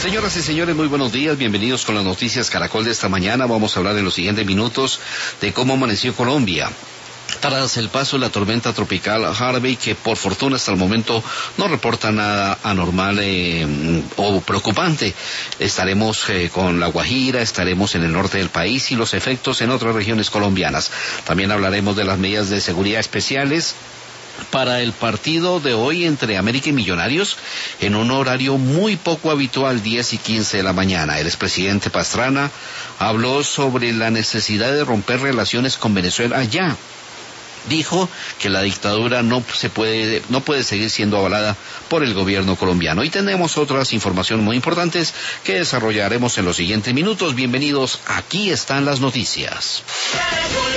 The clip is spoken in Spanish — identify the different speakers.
Speaker 1: Señoras y señores, muy buenos días, bienvenidos con las noticias Caracol de esta mañana. Vamos a hablar en los siguientes minutos de cómo amaneció Colombia tras el paso de la tormenta tropical Harvey, que por fortuna hasta el momento no reporta nada anormal o preocupante. Estaremos con La Guajira, estaremos en el norte del país y los efectos en otras regiones colombianas. También hablaremos de las medidas de seguridad especiales para el partido de hoy entre América y Millonarios en un horario muy poco habitual, 10 y 15 de la mañana. El expresidente Pastrana habló sobre la necesidad de romper relaciones con Venezuela ya. Dijo que la dictadura no puede seguir siendo avalada por el gobierno colombiano. Y tenemos otras informaciones muy importantes que desarrollaremos en los siguientes minutos. Bienvenidos, aquí están las noticias.